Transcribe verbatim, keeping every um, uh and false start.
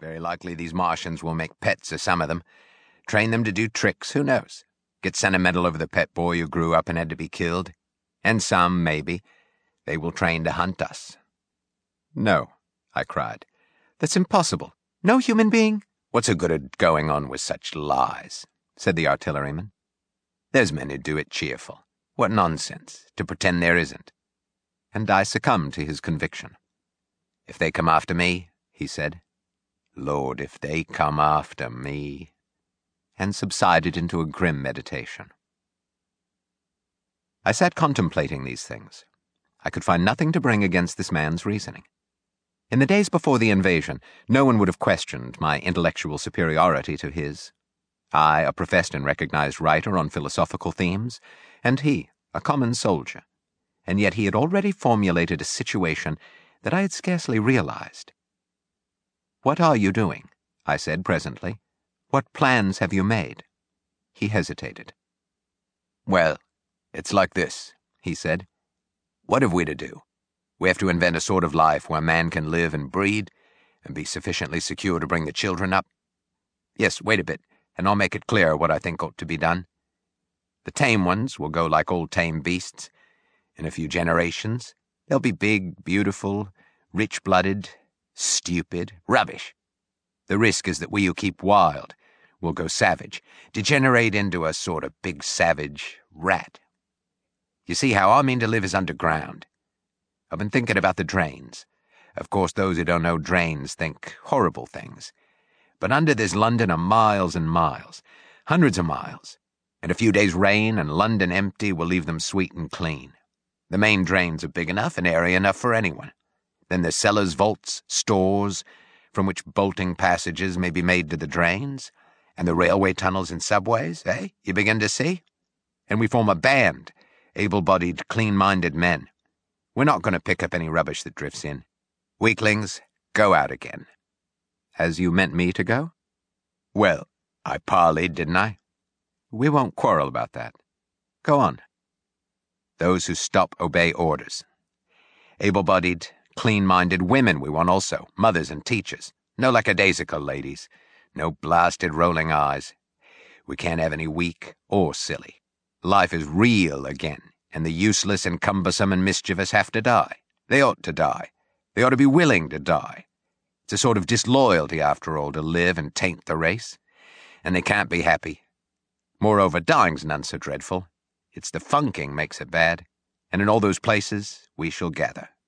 Very likely these Martians will make pets of some of them. Train them to do tricks, who knows? Get sentimental over the pet boy who grew up and had to be killed. And some, maybe, they will train to hunt us. No, I cried. That's impossible. No human being? What's the good of going on with such lies? Said the artilleryman. There's men who do it cheerful. What nonsense, to pretend there isn't. And I succumbed to his conviction. If they come after me, he said, Lord, if they come after me, and subsided into a grim meditation. I sat contemplating these things. I could find nothing to bring against this man's reasoning. In the days before the invasion, no one would have questioned my intellectual superiority to his. I, a professed and recognized writer on philosophical themes, and he, a common soldier. And yet he had already formulated a situation that I had scarcely realized. What are you doing? I said presently. What plans have you made? He hesitated. Well, it's like this, he said. What have we to do? We have to invent a sort of life where man can live and breed and be sufficiently secure to bring the children up. Yes, wait a bit, and I'll make it clear what I think ought to be done. The tame ones will go like old tame beasts. In a few generations, they'll be big, beautiful, rich-blooded, stupid, rubbish. The risk is that we who keep wild will go savage, degenerate into a sort of big savage rat. You see, how I mean to live is underground. I've been thinking about the drains. Of course, those who don't know drains think horrible things. But under this London are miles and miles, hundreds of miles, and a few days' rain and London empty will leave them sweet and clean. The main drains are big enough and airy enough for anyone. Then there's cellars, vaults, stores, from which bolting passages may be made to the drains, and the railway tunnels and subways, eh? You begin to see? And we form a band, able-bodied, clean-minded men. We're not going to pick up any rubbish that drifts in. Weaklings, go out again. As you meant me to go? Well, I parleyed, didn't I? We won't quarrel about that. Go on. Those who stop obey orders. Able-bodied, clean-minded women we want also, mothers and teachers. No lackadaisical ladies. No blasted rolling eyes. We can't have any weak or silly. Life is real again, and the useless and cumbersome and mischievous have to die. They ought to die. They ought to be willing to die. It's a sort of disloyalty, after all, to live and taint the race. And they can't be happy. Moreover, dying's none so dreadful. It's the funking makes it bad. And in all those places we shall gather.